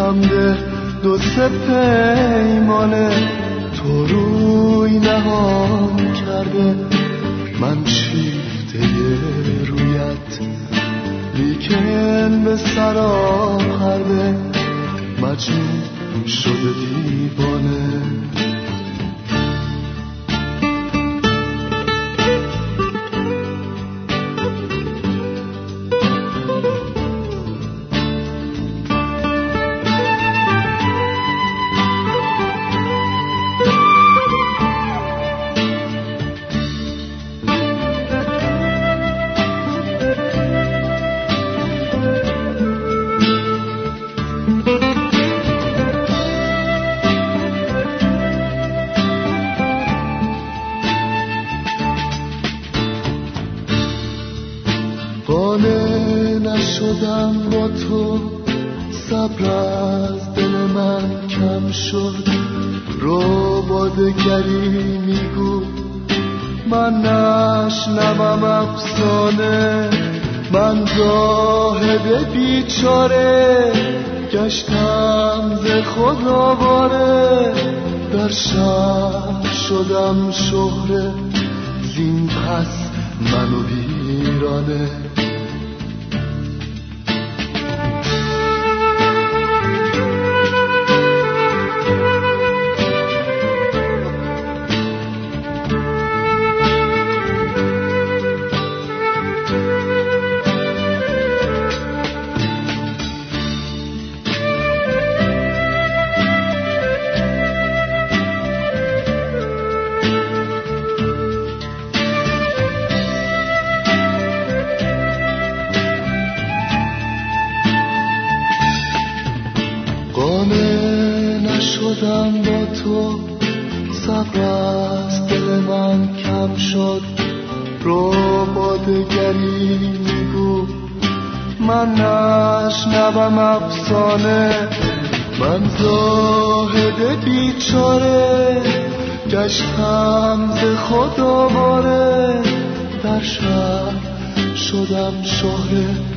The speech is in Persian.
هم ده دو سه پیمانه تو روی نهان کرده، من شیفته رویت لیکن به سرا پرده مجنون شده دیوانه. قانع نشدم با تو، صبر از دل من کم شد، رو با دگری میگو من نشنوم افسانه. من زاهد بیچاره گشتم ز خود آواره، در شهر شدم شهره زین پس منو ویرانه. قانع نشدم با تو، صبر از دل من کم شد، رو با دگری میگو من نشنوم افسانه. من زاهد بیچاره گشتم ز خود آواره، در شهر شدم شهره